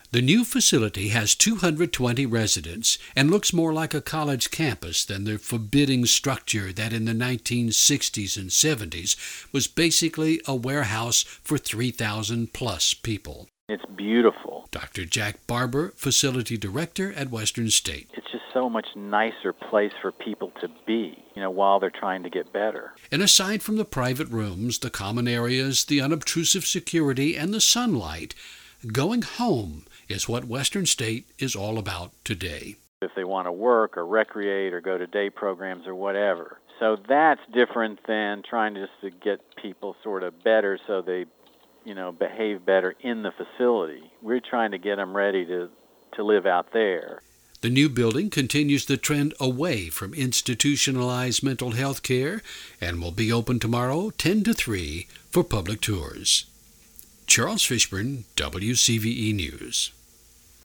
The new facility has 220 residents and looks more like a college campus than the forbidding structure that in the 1960s and 70s was basically a warehouse for 3,000 plus people. It's beautiful. Dr. Jack Barber, Facility Director at Western State. It's just so much nicer place for people to be, while they're trying to get better. And aside from the private rooms, the common areas, the unobtrusive security, and the sunlight, going home is what Western State is all about today. If they want to work or recreate or go to day programs or whatever. So that's different than trying just to get people sort of better so they behave better in the facility. We're trying to get them ready to live out there. The new building continues the trend away from institutionalized mental health care and will be open tomorrow 10 to 3 for public tours. Charles Fishburne, WCVE News.